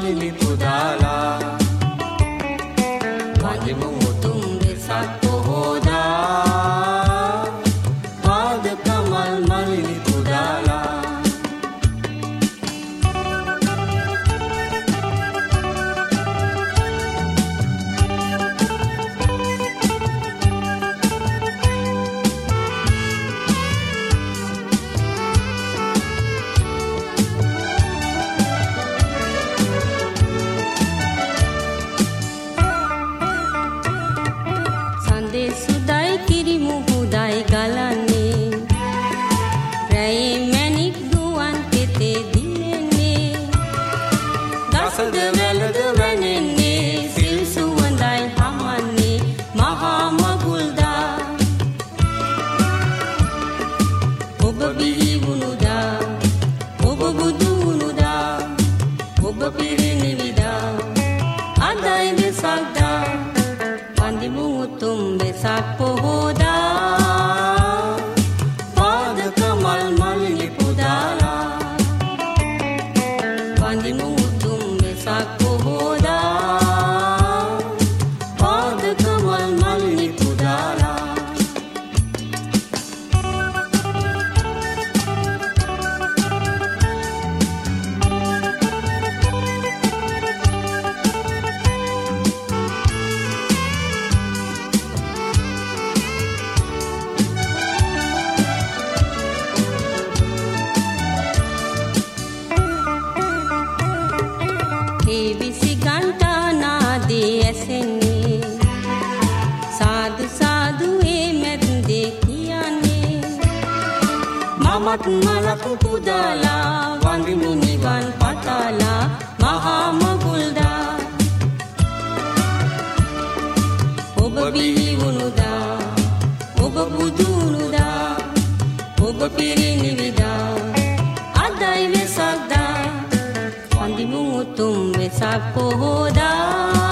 මල්ලි පුදාලා වඳිමු උතුම් වෙසක් පොහෝදා පාද කමල් මල්ලි පුදාලා මලක් පුදාලා වඳිමු නිවන් පතාලා මහා මගුල්දා ඔබ බිහි වුණුදා ඔබ බුදු වුණුදා ඔබ පිරිනිවිදා අදයි වෙසක්දා වඳිමු උතුම් වෙසක් පොහෝදා